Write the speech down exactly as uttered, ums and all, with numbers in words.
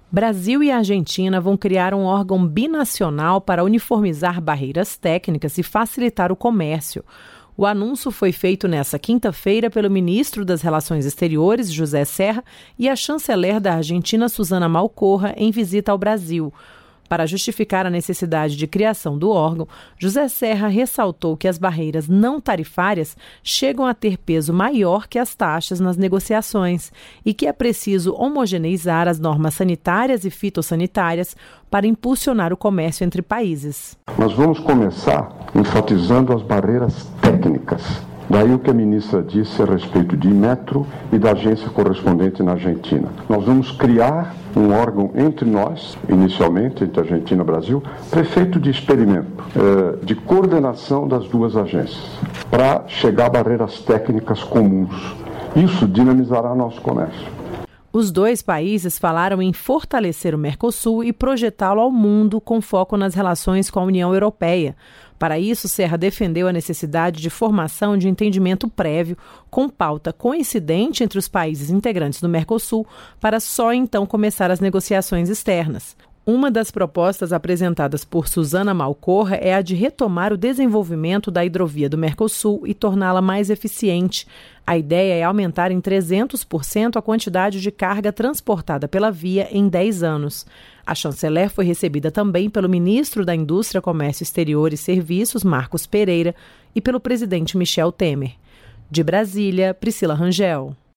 Brasil e Argentina vão criar um órgão binacional para uniformizar barreiras técnicas e facilitar o comércio. O anúncio foi feito nesta quinta-feira pelo ministro das Relações Exteriores, José Serra, e a chanceler da Argentina, Susana Malcorra, em visita ao Brasil. Para justificar a necessidade de criação do órgão, José Serra ressaltou que as barreiras não tarifárias chegam a ter peso maior que as taxas nas negociações e que é preciso homogeneizar as normas sanitárias e fitossanitárias para impulsionar o comércio entre países. Nós vamos começar enfatizando as barreiras técnicas. Daí o que a ministra disse a respeito de Inmetro e da agência correspondente na Argentina. Nós vamos criar um órgão entre nós, inicialmente, entre Argentina e Brasil, prefeito de experimento, eh, de coordenação das duas agências, para chegar a barreiras técnicas comuns. Isso dinamizará nosso comércio. Os dois países falaram em fortalecer o Mercosul e projetá-lo ao mundo com foco nas relações com a União Europeia. Para isso, Serra defendeu a necessidade de formação de entendimento prévio com pauta coincidente entre os países integrantes do Mercosul para só então começar as negociações externas. Uma das propostas apresentadas por Susana Malcorra é a de retomar o desenvolvimento da hidrovia do Mercosul e torná-la mais eficiente. A ideia é aumentar em trezentos por cento a quantidade de carga transportada pela via em dez anos. A chanceler foi recebida também pelo ministro da Indústria, Comércio Exterior e Serviços, Marcos Pereira, e pelo presidente Michel Temer. De Brasília, Priscila Rangel.